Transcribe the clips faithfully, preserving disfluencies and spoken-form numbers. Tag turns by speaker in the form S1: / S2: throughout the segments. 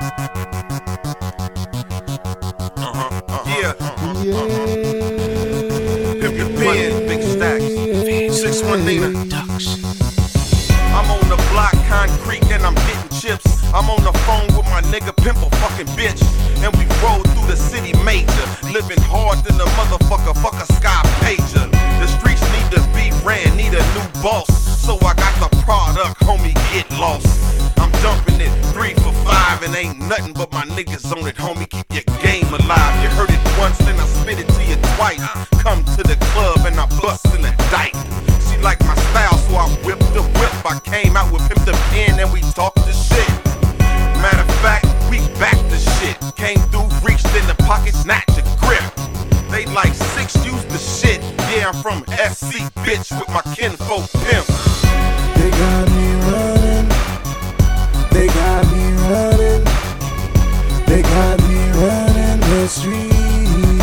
S1: Uh-huh, uh-huh,
S2: Yeah.
S1: uh-huh,
S2: Yeah.
S1: uh-huh. Pimp your pen, big stacks. six one Nina. I'm on the block, concrete, and I'm getting chips. I'm on the phone with my nigga Pimp a fucking bitch. And we roll through the city major. Living hard than a motherfucker, fuck a sky pager. The streets need to be ran, need a new boss. So I got the product, homie, get lost. I'm dumping it three for five and ain't nothing but my niggas on it, homie. Keep your game alive. You heard it once, then I spit it to you twice. Come to the club and I bust in the dyke. She like my style, so I whipped the whip. I came out with Pimp the pen and we talked the shit. Matter of fact, we back the shit. Came through, reached in the pocket, snatched a grip. They like six, use the shit. Yeah, I'm from S C, bitch, with my kinfolk pimp.
S2: They got me running. They got me running. They got me running the street.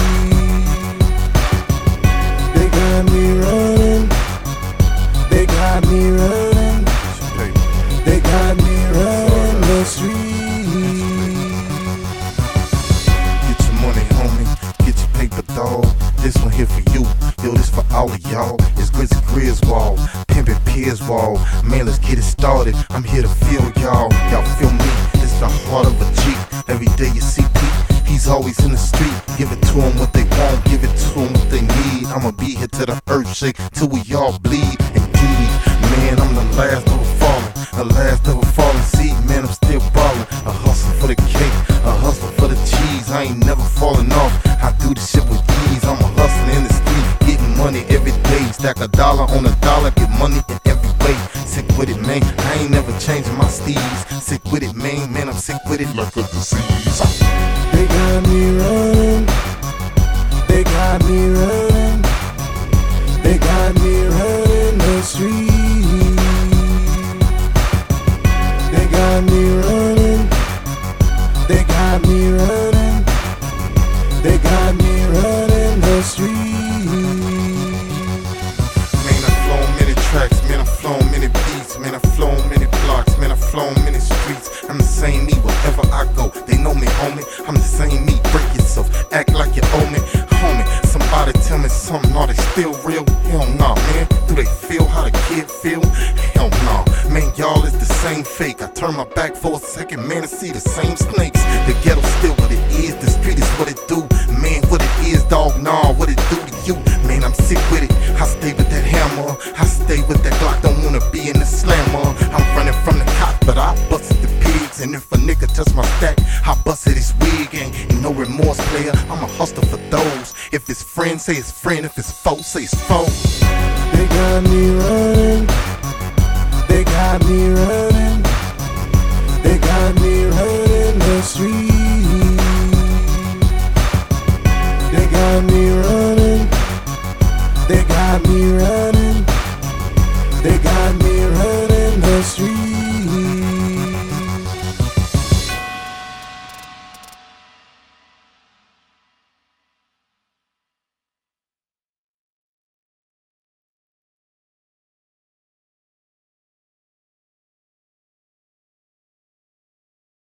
S2: They got me running. They got me running. They got me running the street.
S3: Get your money, homie. Get your paper, dawg. This one here for you. Yo, this for all of y'all. It's Grizzly Griswold, Pimpin' Pierswald. Man, let's get it started. I'm here to feel y'all. Y'all feel me? It's the heart of a G. Every day you see Pete, he's always in the street. Give it to them what they want, give it to them what they need. I'ma be here till the earth shake, till we all bleed. Indeed, man, I'm the last of a fallen, the last of a fallen seed. Man, I'm still ballin'. A hustle for the cake, a hustle for the cheese. I ain't never falling off. I do this shit with ease. I'm a hustler in the street, getting money every day. Stack a dollar on a dollar, get money in every way. Sick with it, man. I ain't never changing my steeds. Sick with it, man. Man, I'm sick with it like a disease.
S2: They got me running. They got me running. They got me running the street. They got me running. They got me running. They got me running the street.
S3: Man, I've flown many tracks, man, I've flown many beats, man, I've flown many blocks, man, I've flown many streets. I'm the same me wherever I go. They know me, homie. I'm the same me. Break yourself, act like you owe me, homie. Somebody tell me something, are they still real? Hell nah, man. Do they feel how the kid feel? Hell nah, man. Y'all is the same fake. I turn my back for a second, man, to see the same snakes. The ghetto still what it is. The street is what it do, man. What it is, dog. Nah, what it do to you, man? I'm sick with it. I stay with that hammer. I stay with that Glock. Don't wanna be in the slammer. I'm running from the cops, but I busted the pigs. And if a nigga touch my stack, I busted his wig. Ain't, ain't no remorse, player. I'm a hustler for those. If it's friend, say it's friend. If it's foe, say it's foe.
S2: They got me running. They got me running. They got me running the street. They got me running. They got me running. They got me running.